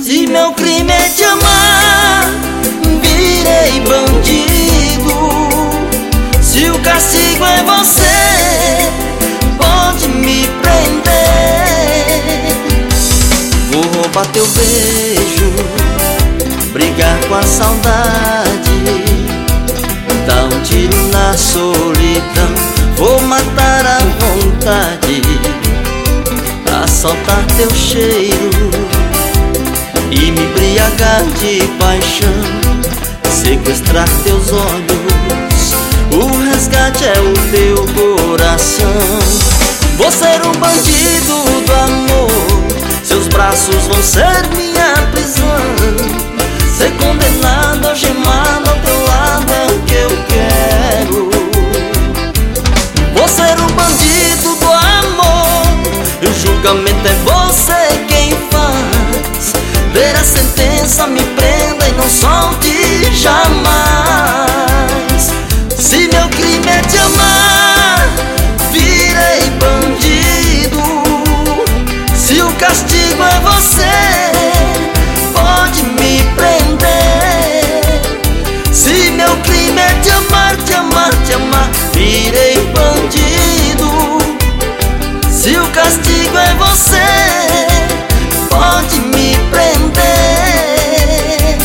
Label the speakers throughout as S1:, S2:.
S1: Se meu crime é te amar, virei bandido. Se o castigo é você, pode me prender. Vou roubar teu beijo, brigar com a saudade, dar um tiro na solidão, vou matar a vontade, assaltar teu cheiro e me embriagar de paixão, sequestrar teus olhos, o resgate é o teu coração. Vou ser um bandido do amor, seus braços vão ser minha prisão, ser condenado, algemado ao teu lado é o que eu quero. Vou ser um bandido do amor, e o julgamento é você quem faz. Ver a sentença, me prenda e não solte jamais. Se meu crime é te amar, virei bandido. Se o castigo é você, pode me prender. Se meu crime é te amar, te amar, te amar, virei bandido. Se o castigo é você, pode me prender.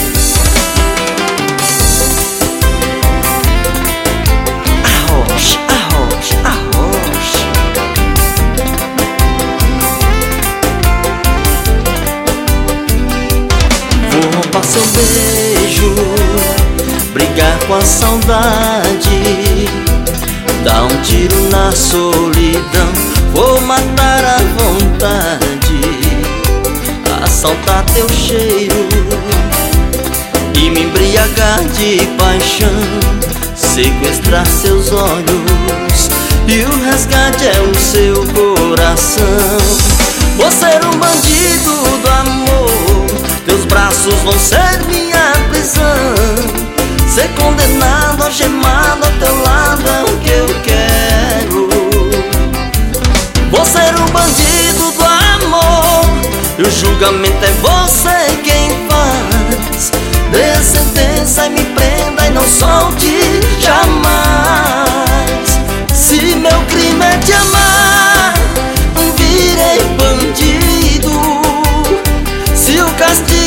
S1: Arrocha, arrocha, arrocha. Vou roubar seu beijo, brigar com a saudade, dar um tiro na solidão, vou matar a vontade, assaltar teu cheiro e me embriagar de paixão, sequestrar seus olhos e o resgate é o seu coração. Vou ser um bandido do amor, teus braços vão ser minha prisão, ser condenado, algemado ao teu lado é o que eu quero. Vou ser um bandido do amor, e o julgamento é você quem faz. Dê a sentença e me prenda e não solte jamais. Se meu crime é te amar, virei bandido. Se o castigo